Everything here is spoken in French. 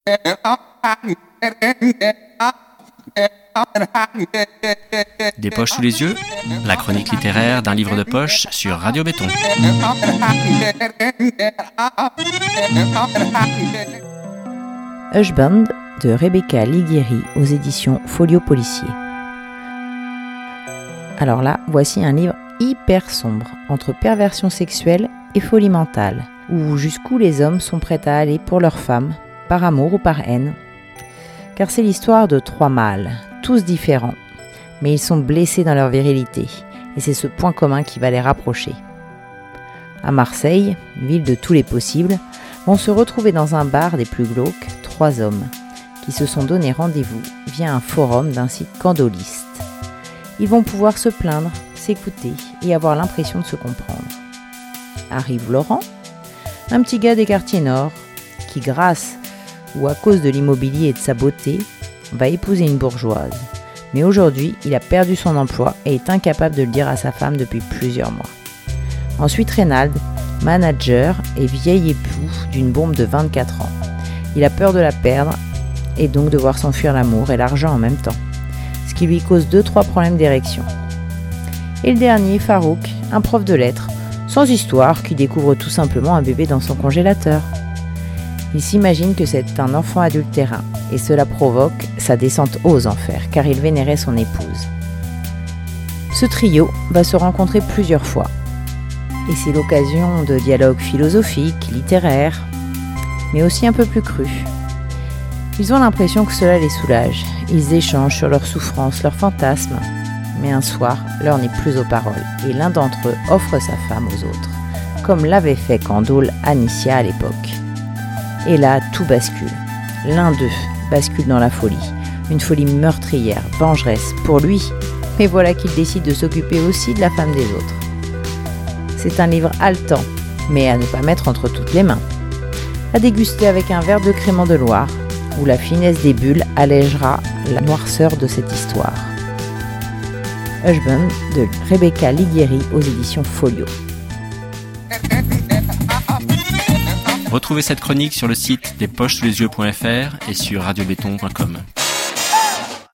Des poches sous les yeux, la chronique littéraire d'un livre de poche sur Radio Béton. Husband de Rebecca Liguieri aux éditions Folio Policier. Alors là, voici un livre hyper sombre, entre perversion sexuelle et folie mentale, où jusqu'où les hommes sont prêts à aller pour leurs femmes, par amour ou par haine. Car c'est l'histoire de 3 mâles, tous différents, mais ils sont blessés dans leur virilité, et c'est ce point commun qui va les rapprocher. À Marseille, ville de tous les possibles, vont se retrouver dans un bar des plus glauques 3 hommes, qui se sont donné rendez-vous via un forum d'un site candoliste. Ils vont pouvoir se plaindre, s'écouter et avoir l'impression de se comprendre. Arrive Laurent, un petit gars des quartiers nord, qui grâce ou à cause de l'immobilier et de sa beauté, va épouser une bourgeoise. Mais aujourd'hui, il a perdu son emploi et est incapable de le dire à sa femme depuis plusieurs mois. Ensuite, Reynald, manager et vieil époux d'une bombe de 24 ans. Il a peur de la perdre et donc devoir s'enfuir l'amour et l'argent en même temps, ce qui lui cause 2-3 problèmes d'érection. Et le dernier, Farouk, un prof de lettres, sans histoire, qui découvre tout simplement un bébé dans son congélateur. Il s'imagine que c'est un enfant adultérin et cela provoque sa descente aux enfers car il vénérait son épouse. Ce trio va se rencontrer plusieurs fois et c'est l'occasion de dialogues philosophiques, littéraires, mais aussi un peu plus crus. Ils ont l'impression que cela les soulage, ils échangent sur leurs souffrances, leurs fantasmes, mais un soir, l'heure n'est plus aux paroles et l'un d'entre eux offre sa femme aux autres, comme l'avait fait Candolle Anicia à l'époque. Et là, tout bascule. L'un d'eux bascule dans la folie. Une folie meurtrière, vengeresse pour lui. Mais voilà qu'il décide de s'occuper aussi de la femme des autres. C'est un livre haletant, mais à ne pas mettre entre toutes les mains. À déguster avec un verre de crément de Loire, où la finesse des bulles allégera la noirceur de cette histoire. Husband de Rebecca Liguieri aux éditions Folio. Retrouvez cette chronique sur le site despochessouslesyeux.fr et sur radiobéton.com.